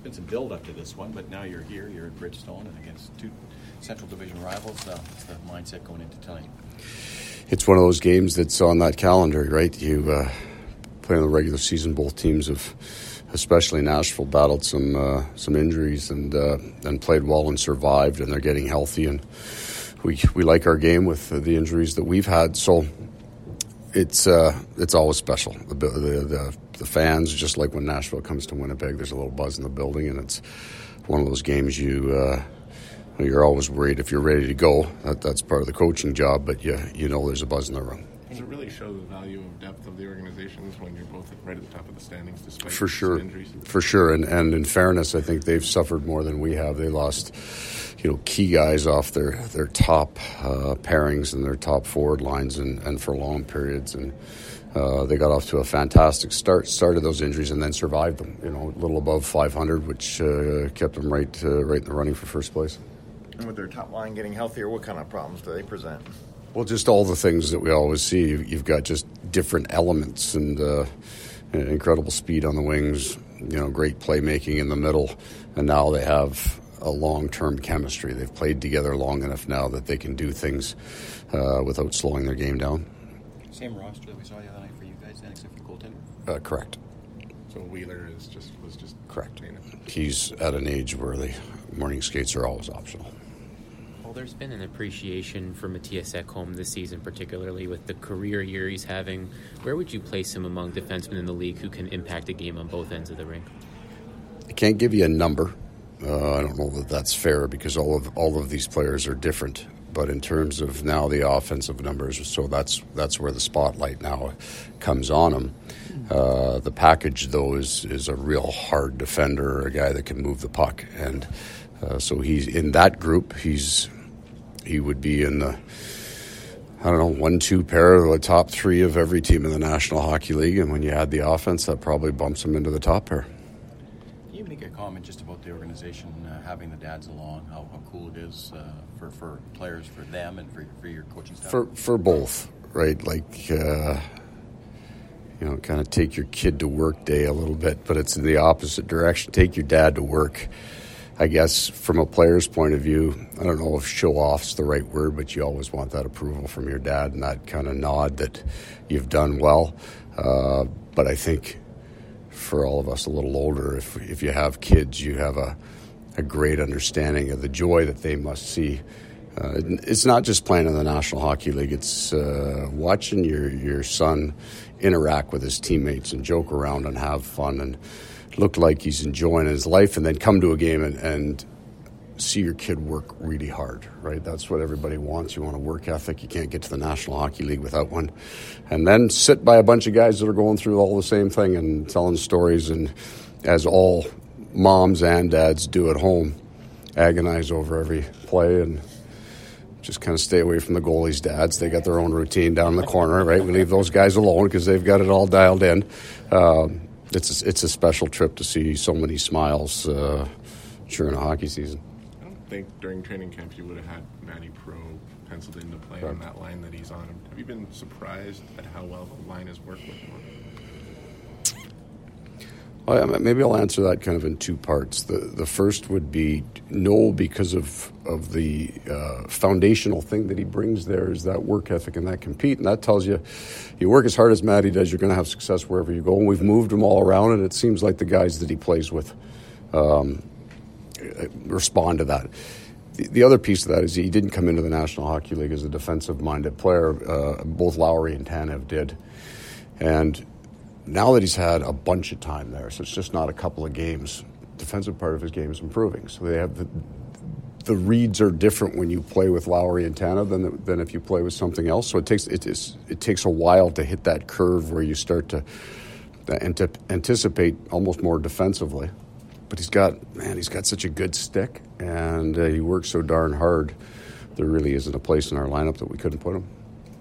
been some build up to this one, but now you're here, you're at Bridgestone and against two Central Division rivals. What's the mindset going into tonight? It's one of those games that's on that calendar, right? You play in the regular season, both teams have, especially Nashville, battled some injuries and played well and survived, and they're getting healthy, and we like our game with the injuries that we've had, so it's always special. The fans, just like when Nashville comes to Winnipeg, there's a little buzz in the building, and it's one of those games you're always worried if you're ready to go. That's part of the coaching job, but you know there's a buzz in the room. Does it really show the value of depth of the organizations when you're both right at the top of the standings despite For sure. injuries? For sure, and in fairness, I think they've suffered more than we have. They lost key guys off their top pairings and their top forward lines and for long periods, and they got off to a fantastic started those injuries and then survived them, a little above 500, which kept them right in the running for first place. And with their top line getting healthier, what kind of problems do they present? Well, just all the things that we always see. You've got just different elements and incredible speed on the wings, great playmaking in the middle, and now they have a long-term chemistry. They've played together long enough now that they can do things without slowing their game down. Same roster that we saw the other night for you guys, then, except for goaltender? Correct. So Wheeler was just correct. He's at an age where the morning skates are always optional. Well, there's been an appreciation for Mattias Ekholm this season, particularly with the career year he's having. Where would you place him among defensemen in the league who can impact a game on both ends of the rink? I can't give you a number. I don't know that that's fair because all of these players are different. But in terms of now the offensive numbers, so that's where the spotlight now comes on him. The package, though, is a real hard defender, a guy that can move the puck, and so he's in that group. He would be in the 1-2 pair of the top three of every team in the National Hockey League, and when you add the offense, that probably bumps him into the top pair. Can you make a comment just about the organization having the dads along? How cool it is for players, for them, and for your coaching staff? For both, right? Like kind of take your kid to work day a little bit, but it's in the opposite direction. Take your dad to work. I guess from a player's point of view, I don't know if show off's the right word, but you always want that approval from your dad and that kind of nod that you've done well. But I think for all of us a little older, if you have kids, you have a great understanding of the joy that they must see. It's not just playing in the National Hockey League. It's watching your son interact with his teammates and joke around and have fun and look like he's enjoying his life, and then come to a game and see your kid work really hard, right? That's what everybody wants. You want a work ethic. You can't get to the National Hockey League without one. And then sit by a bunch of guys that are going through all the same thing and telling stories, and as all moms and dads do at home, agonize over every play and just kind of stay away from the goalies' dads. They got their own routine down in the corner, right? We leave those guys alone because they've got it all dialed in. It's a special trip to see so many smiles during a hockey season. I don't think during training camp you would have had Matty Pro penciled in to play on that line that he's on. Have you been surprised at how well the line has worked with him? Well, maybe I'll answer that kind of in two parts. The first would be no, because of the foundational thing that he brings there is that work ethic and that compete, and that tells you work as hard as Matty does, you're going to have success wherever you go. And we've moved him all around, and it seems like the guys that he plays with respond to that. The other piece of that is he didn't come into the National Hockey League as a defensive-minded player. Both Lowry and Tanev did, and now that he's had a bunch of time there, so it's just not a couple of games, defensive part of his game is improving. So they have the reads are different when you play with Lowry and Tanev than if you play with something else. So it takes a while to hit that curve where you start to anticipate almost more defensively. But he's got such a good stick, and he works so darn hard. There really isn't a place in our lineup that we couldn't put him.